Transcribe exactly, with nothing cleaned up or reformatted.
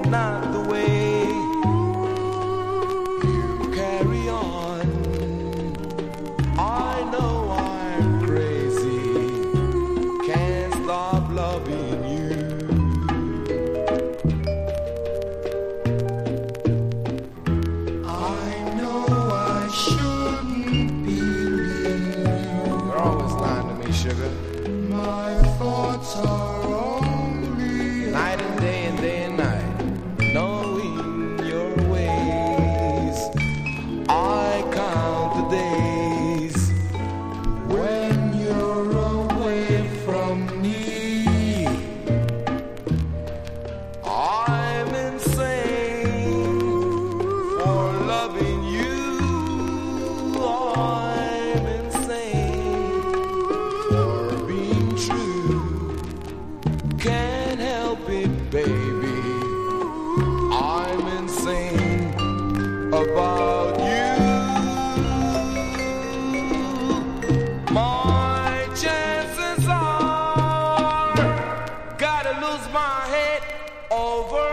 not the way you carry on. I know I'm crazy, can't stop loving you. I know I shouldn't believe you. You're always lying to me, sugar. My thoughts are only Night and day and day and night, knowing your ways. I count the days when you're away from me. I'm insane for loving you. I'm insane for being true. Can't help it, baby. I'm insane about you. My chances are gotta lose my head over